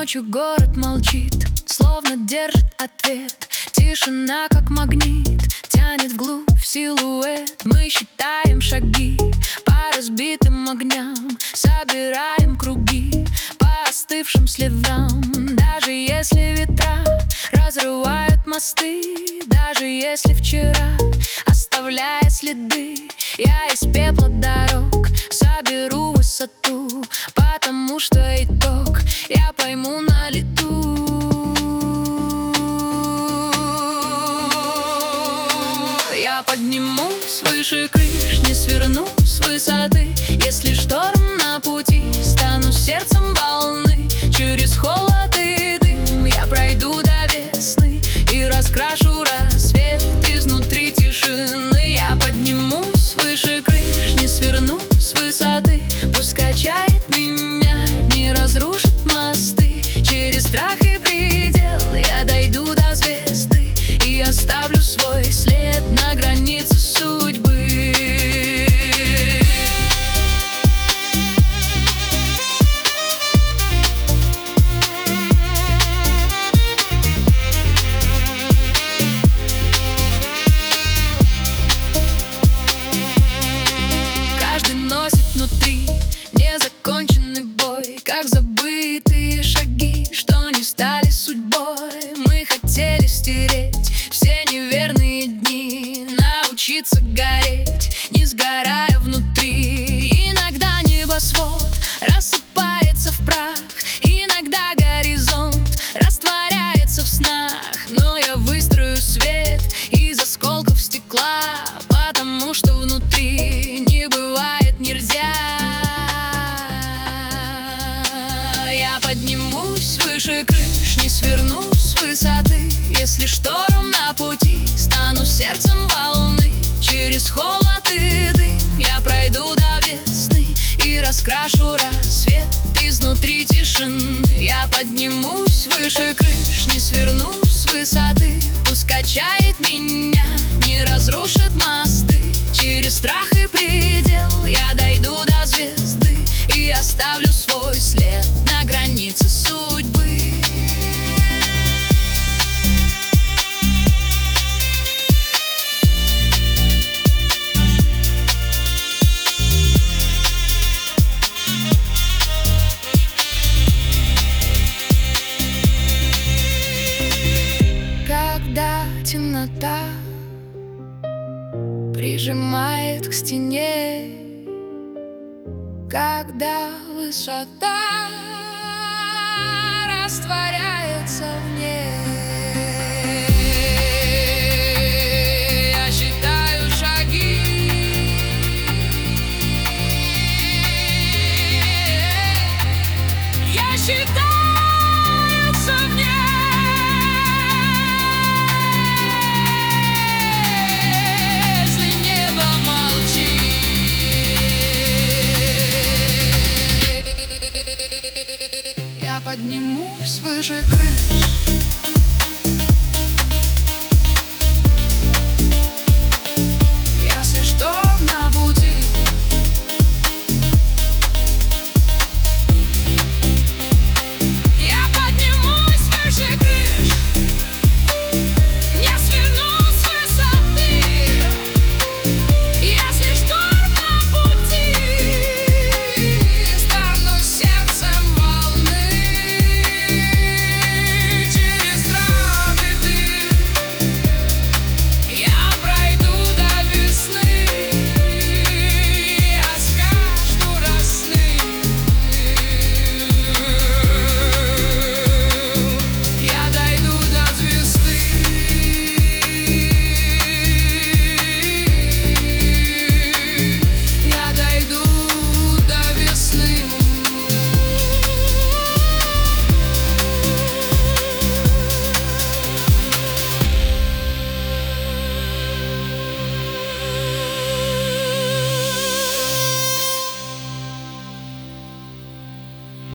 Ночью город молчит, словно держит ответ. Тишина, как магнит, тянет вглубь силуэт. Мы считаем шаги по разбитым огням, собираем круги по остывшим следам. Даже если ветра разрывают мосты, даже если вчера оставляя следы, я из пепла дорог соберу высоту, потому что итог я пойму на лету. Я поднимусь выше крыш, не сверну с высоты. Если шторм на пути, стану сердцем волны. Через холод и дым я пройду до весны и раскрашу рассвет изнутри тишины. Я поднимусь выше крыш, не сверну с высоты. Пусть качает меня, не разрушит мосты. Через страх и предел я дойду до звезды и оставлю свой след на границе судьбы. Каждый носит внутри незаконченный бой, как забытые шаги, что не стали судьбой. Мы хотели стереть все неверные дни, научиться гореть, не сгорая внутри. Иногда небосвод рассыпается в прах, иногда горизонт растворяется в снах. Но я выстрою свет из осколков стекла, потому что внутри не бывает нельзя. Я поднимусь выше крыш, не сверну с высоты. Если шторм на пути, стану сердцем волны. Через холод и дым я пройду до весны и раскрашу рассвет изнутри тишины. Я поднимусь выше крыш, не сверну с высоты. Пусть качает меня, не разрушит мосты. Через страх и предел я дойду до звезды и оставлю свой след на границе судьбы. Когда темнота прижимает к стене, когда высота растворяется в ней, я считаю шаги, я считаются в ней. Я поднимусь выше крыш.